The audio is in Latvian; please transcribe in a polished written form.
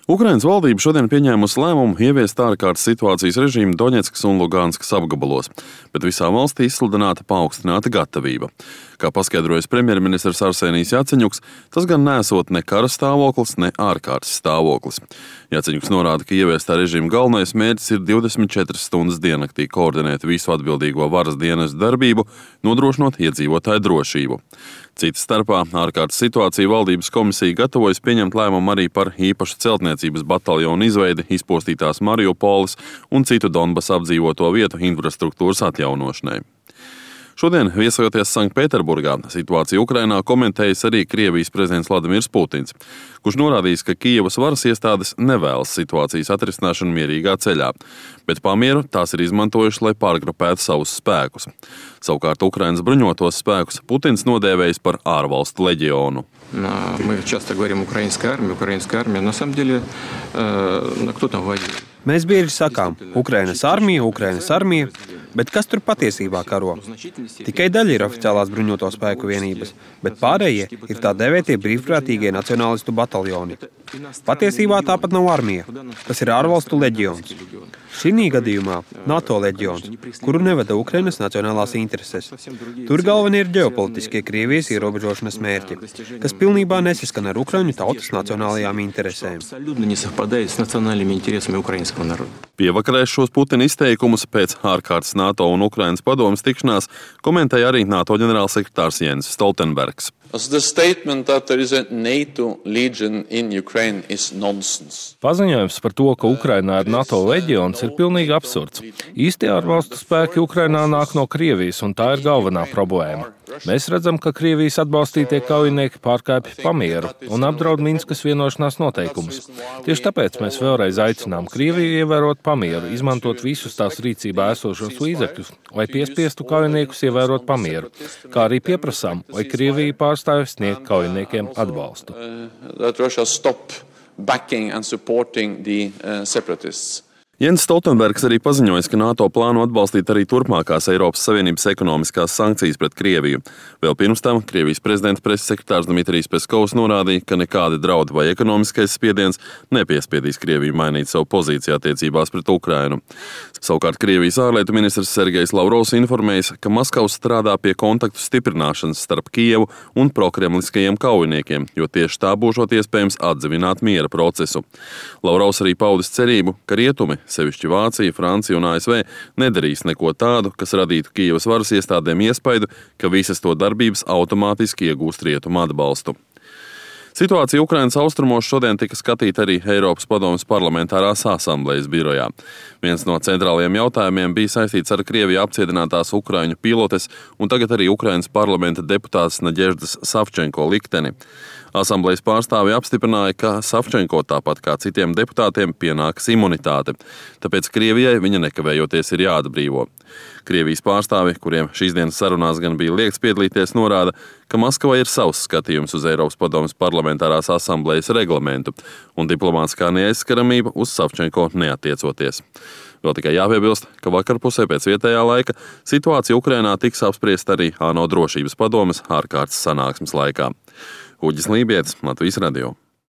Ukrainas valdība šodien pieņēmusi lēmumu ieviest ārkārtas situācijas režīmu Doņetskas un Luganskas apgabalos, bet visā valstī izsludināta paaugstināta gatavība. Kā paskaidrojas premjerministrs Arsenijs Jaceņuks, tas gan nesot ne kara stāvoklis, ne ārkārtas stāvoklis. Jaceņuks norāda, ka ieviestā režīma galvenais mērķis ir 24 stundas diennaktī koordinēt visu atbildīgo varas dienestu darbību, nodrošinot iedzīvotāju drošību. Citas starpā ārkārtas situācija valdības komisija gatavojas pieņemt lēmumu arī par īpašu celtniecības bataljonu izveidi izpostītās Mariupoles un citu Donbasa apdzīvoto vietu infrastruktūras atjaunošanai. Šodien, viesojoties Sanktpēterburgā, situāciju Ukrainā komentējis arī Krievijas prezidents Vladimirs Putins, kurš norādījis, ka Kijevas varas iestādes nevēlas situācijas atrisināšanu mierīgā ceļā, bet pamieru tās ir izmantojuši, lai pārgrupētu savus spēkus. Savukārt Ukrainas bruņotos spēkus Putins nodēvējis par ārvalstu leģionu. Мы часто говорим украинская армия. На самом деле, кто там воюет? Mēs bieži sakām, Ukrainas armija, bet kas tur patiesībā karo? Tikai daļa ir oficiālās bruņoto spēku vienības, bet pārējie ir tā dēvētie brīvprātīgie nacionālistu bataljoni. Patiesībā tāpat nav armija, tas ir ārvalstu leģions. Šī gadījumā NATO leģions, kuru nevada Ukrainas nacionālās intereses. Tur galvenie ir ģeopolitiskie Krievijas ierobežošanas mērķi, kas pilnībā nesaskan ar Ukraiņu tautas nacionālajām interesēm. Pievakarēs šos Putina izteikumus pēc ārkārtas NATO un Ukrainas padomes tikšanās komentēja arī NATO ģenerālsekretārs Jens Stoltenbergs. Paziņojums par to, ka Ukrainā ir NATO leģions, ir pilnīgi absurds. Īstie ārvalstu spēki Ukrainā nāk no Krievijas, un tā ir galvenā problēma. Mēs redzam, ka Krievijas atbalstītie kaujinieki pārkāpj pamieru un apdraud Minskas vienošanās noteikumus. Tieši tāpēc mēs vēlreiz aicinām Krieviju ievērot pamieru, izmantot visus tās rīcībā esošos līdzekļus, lai piespiestu kaujiniekus ievērot pamieru, kā arī pieprasām, lai Krievija pārstāvja sniegt kaujiniekiem atbalstu. Jens Stoltenbergs arī paziņoja, ka NATO plāno atbalstīt arī turpmākās Eiropas Savienības ekonomiskās sankcijas pret Krieviju. Vēl pirms tam Krievijas prezidenta preses sekretārs Dmitrijs Peskovs norādīja, ka nekādi draudi vai ekonomiskais spiediens nepiespiedīs Krieviju mainīt savu pozīciju attiecībās pret Ukrainu. Savukārt Krievijas ārlietu ministrs Sergejs Lavrovs informējis, ka Maskava strādā pie kontaktu stiprināšanas starp Kijevu un prokremliskajiem kaujiniekiem, jo tieši tā būšot iespējams atdzīvināt miera procesu. Lavrovs arī paudis cerību, ka rietumi, sevišķi Vācija, Francija un ASV, nedarīs neko tādu, kas radītu Kijevas varas iestādēm iespaidu, ka visas to darbības automātiski iegūst rietumu atbalstu. Situācija Ukrainas austrumos šodien tika skatīta arī Eiropas padomes parlamentārās asamblejas birojā. Viens no centrālajiem jautājumiem bija saistīts ar Krievijā apcietinātās ukraiņu pilotes un tagad arī Ukrainas parlamenta deputātes Nadeždas Savčenko likteni. Asamblejas pārstāvji apstiprināja, ka Savčenko tāpat kā citiem deputātiem pienākas imunitāte, tāpēc Krievijai viņa nekavējoties ir jāatbrīvo. Krievijas pārstāvji, kuriem šīs dienas sarunās gan bija liegts piedalīties, norāda, ka Maskavai ir savs skatījums uz Eiropas padomes parlamentārās asamblejas reglamentu un diplomātiskā neaizskaramība uz Savčenko neatiecoties. Vēl tikai jāpiebilst, ka vakarpusē pēc vietējā laika situācija Ukrainā tiks apspriesta arī ANO drošības padomes ārkārtas sanāksmes laikā. Uģis Lībietis, Latvijas radio.